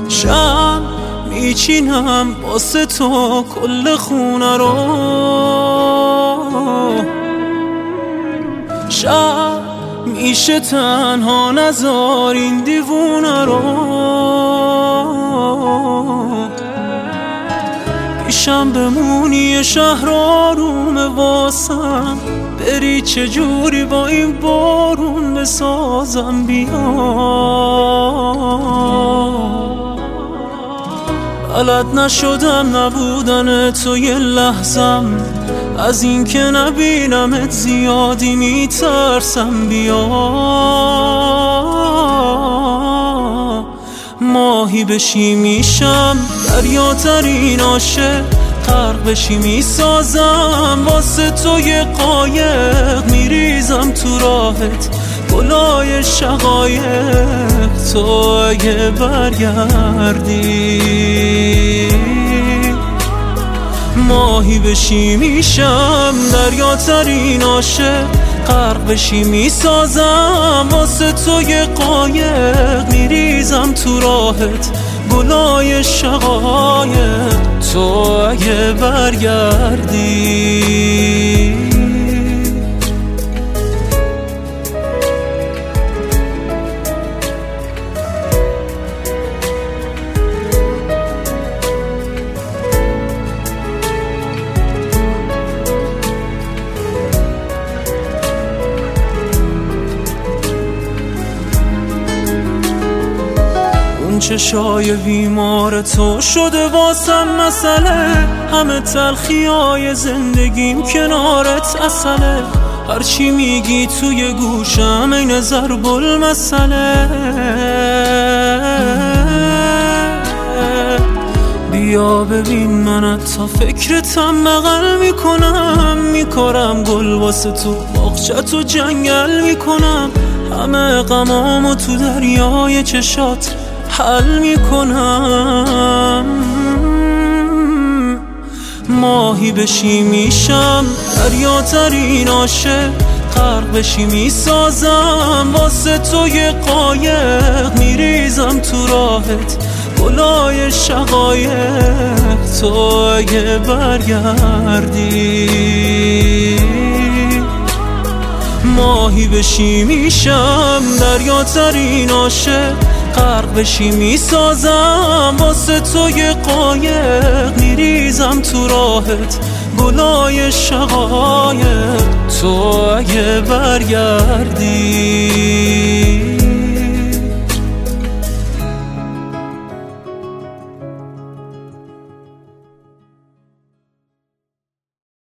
شم میچینم واسه تو کل خونه رو، شب میشه تنها نذار این دیوونه رو. پیشم بمونی شهر آرومه واسم، بری چجوری با این بارون بسازم بیا. بلد نشدم نبودن تو یه لحظم، از این که نبینمت زیادی میترسم بیا. ماهی بشی میشم دریاترین عاشق، غرق بشی میسازم واسه تو یه قایق، میریزم تو راهت گلای شقایق. تو اگه برگردی ماهی بشی میشم دریاترین عاشق، غرق بشی میسازم واسه تو یه قایق، میریزم تو راهت گلای شقایق. تو اگه برگردی چشای بیمار تو شده واسم مسئله، همه تلخیای زندگیم کنارت اصله. هرچی میگی توی گوشم این ضرب المثله. بیا ببین من تا فکرتم بغل میکنم، میکارم گل واسه تو باغچه‌تو جنگل میکنم، همه غمامو تو دریای چشات حل میکنم. ماهی بشی میشم دریاترین عاشق، غرق بشی میسازم واسه تو یه قایق، میریزم تو راهت گلای شقایق. تو اگه برگردی ماهی بشی میشم دریاترین عاشق، غرق بشی میسازم واسه تو یه قایق، میریزم تو راهت گلای شقایق. تو اگه برگردی